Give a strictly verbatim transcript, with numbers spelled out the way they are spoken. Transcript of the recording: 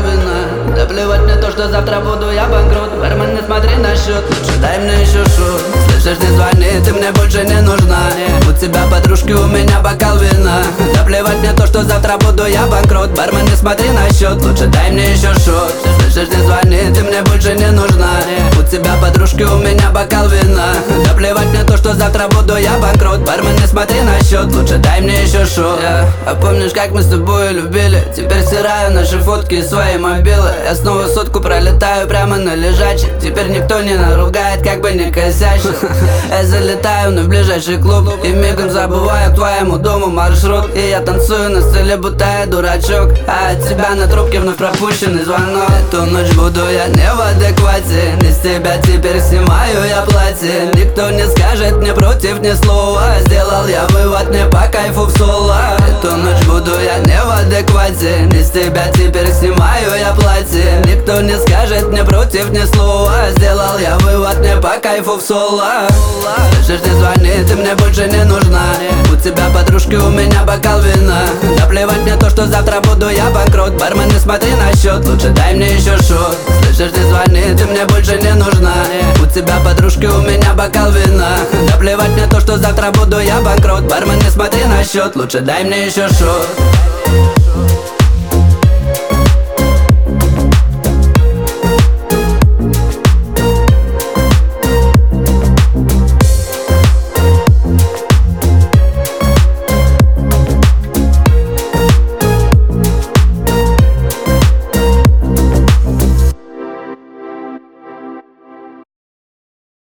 бокал вина. Да плевать мне то, что завтра буду я банкрот. Бармен, не смотри на счет, лучше дай мне еще шут. Слышишь, не звони, ты мне больше не нужна. У тебя подружки, у меня бокал вина. Да плевать мне то, что завтра буду я банкрот. Бармен, не смотри на счет, лучше дай мне еще шут. Слышишь, не звони, ты мне больше не нужна. У тебя подружки, у меня бокал вина. Да плевать мне то, что завтра буду я банкрот. Бармен, не смотри на счет, лучше дай мне еще шут. yeah. А помнишь, как мы с тобой любили? Теперь стираю наши фотки и свои мобилы. Я снова сотку пролетаю прямо на лежачий. Теперь никто не наругает, как бы не косячил. Я залетаю на ближайший клуб и мигом забываю к твоему дому маршрут. И я танцую на столе, будто я дурачок. А от тебя на трубке вновь пропущенный звонок. Эту ночь буду я не в адеквате. Не с тебя теперь снимаю я платье. Никто не скажет мне против ни слова. Сделал я вывод, мне по кайфу в соло. Эту ночь буду я не в адеквате. Не с тебя теперь снимаю я платье. Никто не скажет мне против ни слова. Сделал я вывод, мне по кайфу в соло. Слышишь, не звони, ты мне больше не нужна. У тебя подружки, у меня бокал вина. Да плевать мне то, что завтра буду я банкрот. Бармен, не смотри на счет, лучше дай мне еще шот. Слышишь, не звони, ты мне больше не нужна. У тебя подружки, у меня бокал вина. Да плевать мне то, что завтра буду я банкрот. Бармен, не смотри на счет, лучше дай мне еще шот.